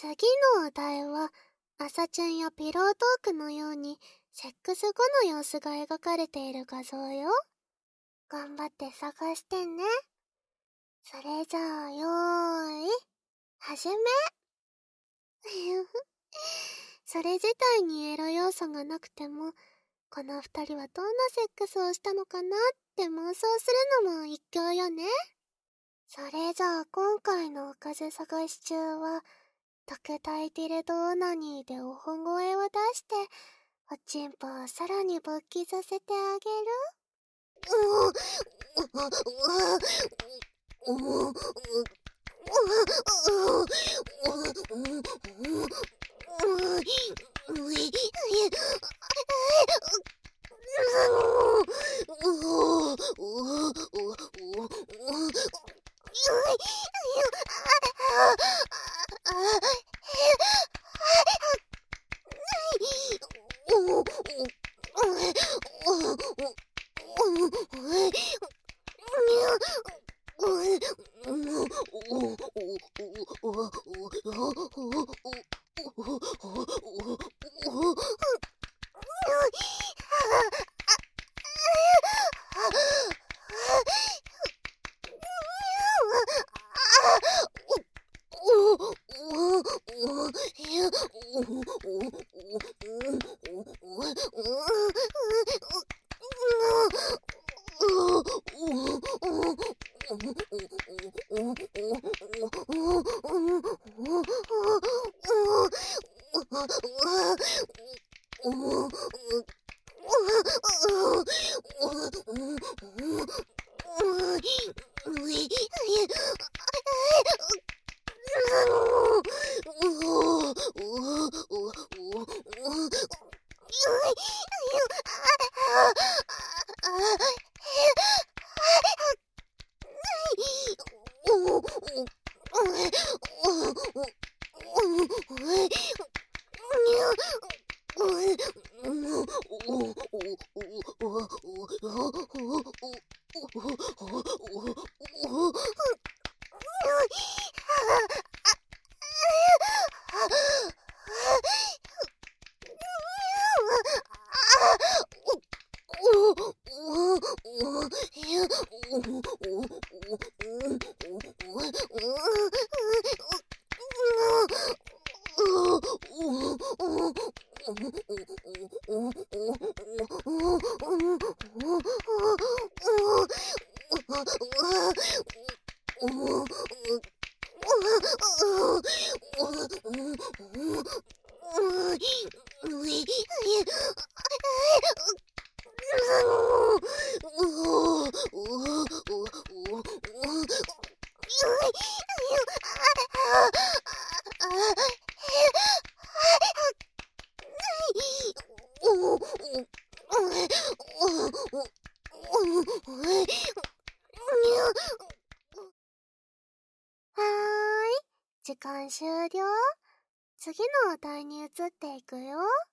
次のお題は、朝チュンやピロートークのように、セックス後の様子が描かれている画像よ。頑張って探してね。それじゃあ、よーい、始め。それ自体にエロ要素がなくても、この二人はどんなセックスをしたのかなって妄想するのも一興よね。それじゃあ今回のおかず探し中は、特大ティルドオナニーでおほ声を出して、おちんぽをさらに勃起させてあげる。時間終了。次のお題に移っていくよ。